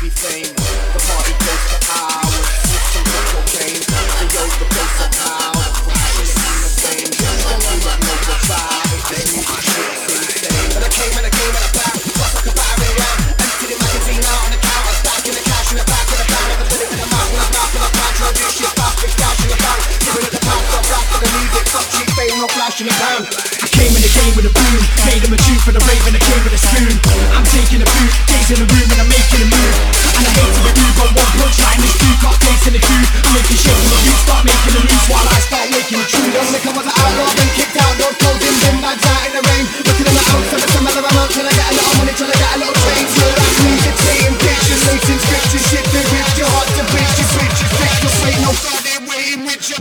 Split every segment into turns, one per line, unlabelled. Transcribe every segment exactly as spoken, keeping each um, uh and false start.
be fame. The party goes for hours, some cocaine. They yo the place somehow. The flash is seen the fame. Don't do not know about it. This music shit's insane. But I came and I came and I back. Plus like a battery lamp. Empty the magazine out on the counter. Stacking the cash in the back of the van. And I put it in the mouth and I mouth and I can't try this shit back. Big cash in the bank. Giving it the pound stop rap for the music. Fuck cheap fame, no flash in the pan.
I came in the game with a boom. Made him a tune for the rave and I came with a spoon. I'm taking a boot, days in the room and I'm making a move. And I hate to be rude, but one punchline is two. Got days in the queue. I'm making shit from the root. Start making the loose while I start making the true.
Don't think I was an outlaw, been kicked out. Don't close in, bin bags out in the rain. Looking in the house, and it's a matter of amount. Till I get a little money, till I get a little change. So that's me, it's saying pictures, latent scriptures. Shit, they rich, your heart to bitch. You switch, you fix, you wait, no God, they waiting with you.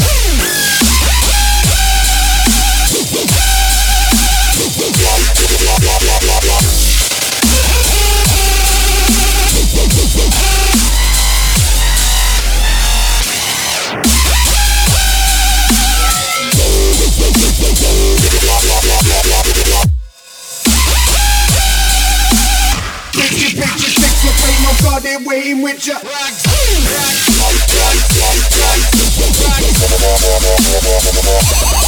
God, they waiting with ya. Rags, rags, rags, rags, rags, rags.